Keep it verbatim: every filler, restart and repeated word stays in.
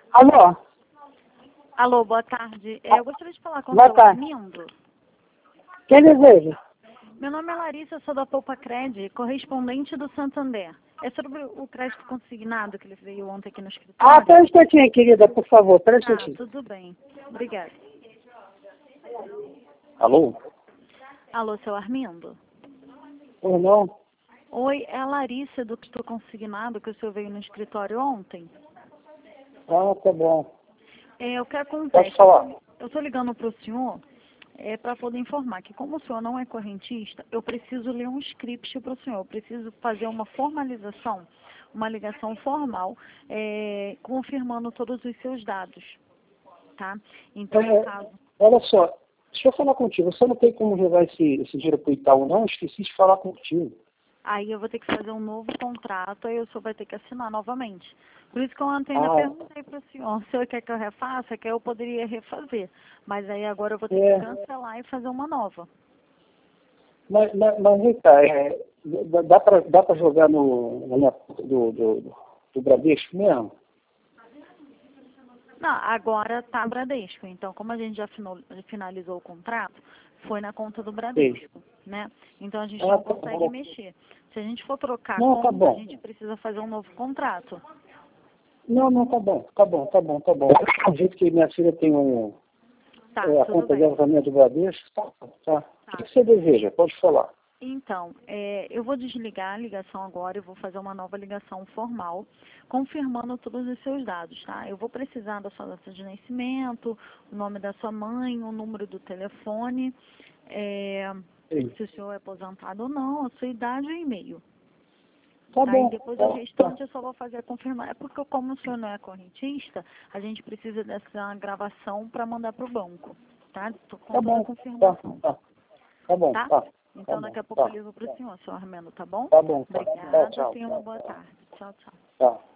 Alô? Alô, boa tarde. É, eu gostaria de falar com o Boa seu tarde. Armindo. Quem deseja? Meu nome é Larissa, eu sou da Poupa Cred, correspondente do Santander. É sobre o crédito consignado que ele veio ontem aqui no Ah, escritório. pera um instantinho, querida, por favor, pera um Tá, instantinho. tudo bem. Obrigada. Alô? Alô, seu Armindo? Ou não? Oi, é a Larissa do crédito consignado que o senhor veio no escritório ontem. Ah, tá bom. É, eu quero Pode contar. falar. Eu estou ligando para o senhor é, para poder informar que, como o senhor não é correntista, eu preciso ler um script para o senhor. Eu preciso fazer uma formalização, uma ligação formal, é, confirmando todos os seus dados. Tá? Então, no É, caso. olha só, deixa eu falar contigo. Você não tem como jogar esse, esse dinheiro pro Itaú, não? Esqueci de falar contigo. Aí eu vou ter que fazer um novo contrato, aí o senhor vai ter que assinar novamente. Por isso que eu ontem ainda Ah, perguntei para o senhor, o senhor quer que eu refaça? Que eu poderia refazer. Mas aí agora eu vou ter é. que cancelar e fazer uma nova. Mas, mas, mas vem cá, é, dá, dá pra, dá pra jogar no, na minha conta do, do, do, do Bradesco mesmo? Não, agora tá Bradesco. Então, como a gente já final- finalizou o contrato, foi na conta do Bradesco, né? Então a gente Ah, não tá consegue bom. mexer. Se a gente for trocar a Não, tá conta, a bom. gente precisa fazer um novo contrato. Não, não, tá bom, tá bom, tá bom, tá bom. Do jeito que minha filha tem um, Tá, é, a tudo conta bem. dela também é do Bradesco, tá, tá. O Tá. que você deseja? Pode falar. Então, é, eu vou desligar a ligação agora e vou fazer uma nova ligação formal, confirmando todos os seus dados, tá? Eu vou precisar da sua data de nascimento, o nome da sua mãe, o número do telefone, é, Sim. se o senhor é aposentado ou não, a sua idade e o e-mail. Tá Tá, bom. e depois Tá, o tá, restante eu só vou fazer a confirmação. É porque como o senhor não é correntista, a gente precisa dessa gravação para mandar para o banco, tá? Tô com tá toda a bom. Tá, confirmação, tá. Tá bom, tá? tá. Tá Então bom, daqui a pouco eu tá. ligo para o senhor, senhor Armando, tá bom? Tá bom, tá. Tá, Obrigada, tchau. tenha uma boa tarde. Tchau, tchau. Tá.